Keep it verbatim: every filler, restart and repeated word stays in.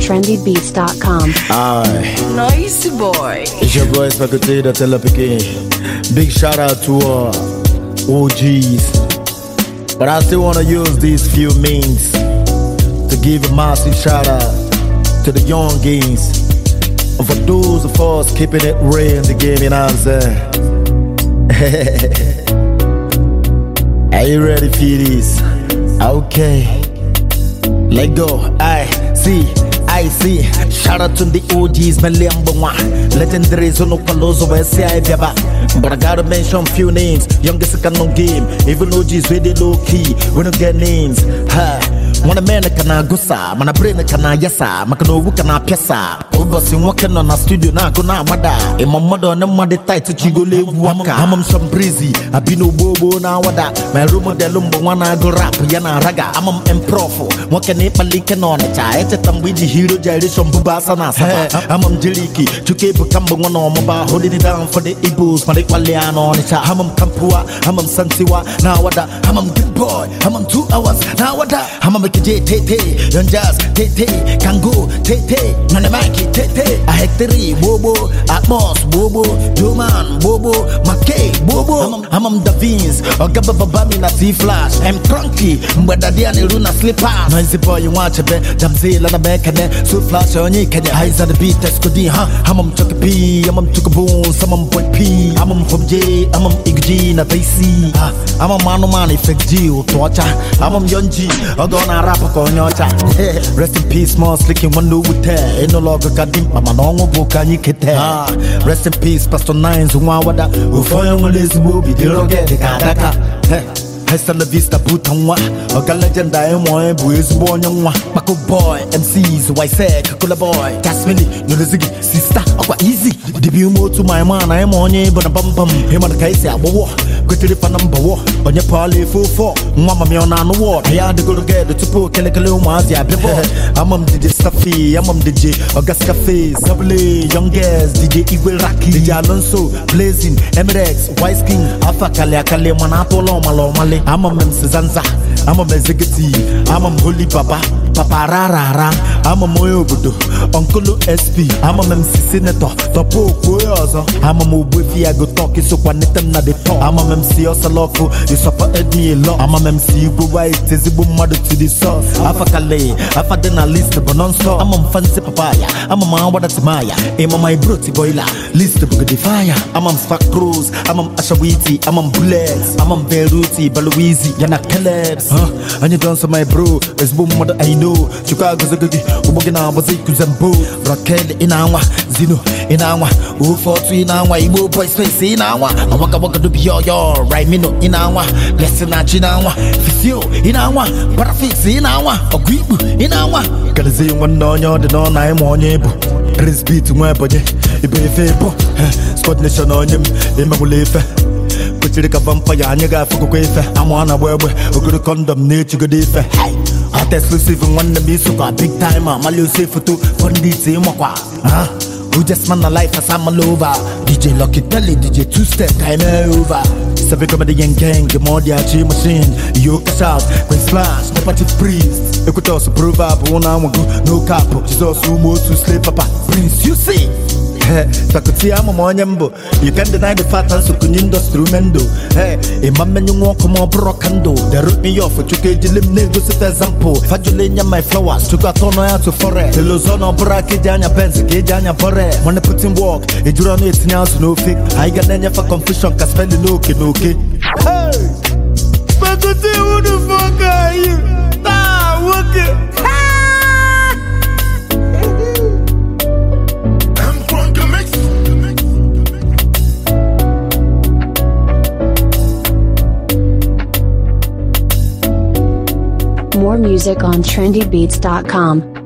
trendy beats dot com. Aye. Noisy boy. It's your boy Spakute that tell up again. Big shout out to uh, O Gs. But I still wanna use these few means to give a massive shout out to the young gains. And for those of us keeping it real in the game, you know what I'm saying? Are you ready for this? Okay. Let go. I see. I see. Shout out to the O Gs, my limbo one. Legendary Zono Palozo, where say I Baba. But I gotta mention few names. Youngest can no game. Even O Gs really low key. We don't get names. Ha. Mwana mena kana gusa, mana brain kana yasa, makano wuka na piasa. Obasi working on a studio na gona mada. E mamado na made tight to chigole waka. Amam some breezy, abino bobo na wada. My room de lumbo wana go rap yana raga. Amam improfo, wakane palike no na cha. Eche tambiji hero jari some bubasa na saba. Amam jiliki, chuke bukamba wana maba. Holding it down for the Igbos, marik waliano na cha. Amam kampua, amam santiwa na wada. Amam good boy, amam two hours na wada. Amam J T T, Yonjas, T T, Kango, T T, Nanamaki, T T, a Hectory, Bobo, Atmos, Bobo, Joman, Bobo, Mackay, Bobo, Amam Davins, or Gababami, Nati Flash, I'm Crunky, Mbadadiani Luna Slippers. Noisy boy, you watch a bit, Jamzil and a back and then, so flash on you, can you eyes at the beat, that's good, huh? Amam took a P, Amam took a bone, some boy P, Amam from J, Amam Iggy, Natasi, Amam Mano Man, effect G, Torcha, Amam Yonji, or gonna rap on your chat. Rest in peace, small slicking one do with her. Ain't no longer got dim, but my normal book and you get there. Rest in peace, Pastor Nines, who want what who for you this movie, they don't get the Kadaka. Hasta la vista, Butanwa, or Galajan Diamond, who is born young one. Mako boy, M Cs, why say, Kakula boy, Casmini, Nulizigi, sister, or easy. Debut more to my man, I am on you, but a bum bum, him on the case, I will go to the number war, on your parley full four, Mamma Miona on the wall. I had to go together to put Kelekalumas, yeah, before. I'm on D J Stuffy, I'm on D J Augusta Face, Double Young Gas, D J Eagle Rocky, D J Alonso, Blazing, Emirates, Wise King, Alpha Kalia Kale, Manapolo, Malo Male. I'm a Mem Zanza, I'm a Mezigati, I'm a Holy Papa, Papa Rara, I'm a Moyobudo, Uncle S P, I'm a Mem Senator, Topo Koyozo, I'm a Mubufi, I go talking so one item na the top. I'm a M C Osaloko, you suffer me a lot. I'm a M C Buwai, Tezibu mother to the sauce. Afakale, Afadena list, but non stop. I'm a fancy papaya, I'm a man, what that's Maya. I'm a my brute boiler, list of the fire. I'm a Spark Cruz, I'm a Ashawiti, I'm a Bullets, I'm a Beruti, Baluizi, Yana Calebs. Huh? And you dance on my bro, it's boom mother I know. Chicago's a goody, Ubogana was a Kuzambo, Raquel in Awa, Zino in Awa, U forty in Awa, Ibo boy space in Awa, I waka waka to be your your right me no in Awa, blessing at Chinawa, Fisio in Awa, Parafix in Awa, or Gribu in Awa. Can I say one on your the non I'm on you? Crispy to my body, it be fair, Scott Nation on him, in my life. Kuchirika vampire, nigga, Fukuefa. I'm on a web, who could condemn nature good if I exclusive and one the music, big time, I'm a little safe for two, for the same aqua. Who just man a life as I'm all over. D J Lucky Telly, D J Two Step, time over. It's a big of the young gang, the more the Archie machine. You cash out, Queen Splash, no party priest. You could also prove up, one hour go, no capo. She's also more to sleep, Papa. Prince, you see. So could see I'm a monyambo. You can't deny the fact that you can instrumento. Hey, a man you walk more brocando. They wrote me off for Chuke Jilim Negos example. Fajulina my flowers, took a tono out to forest. The Lozono Braki Janya Pens, Janya Pore. When I put in walk, a drone it's now no fake. I got any for confusion, can spend the no kid, okay. Hey, but to see who the fuck are you? Nah, okay. More music on trendy beats dot com.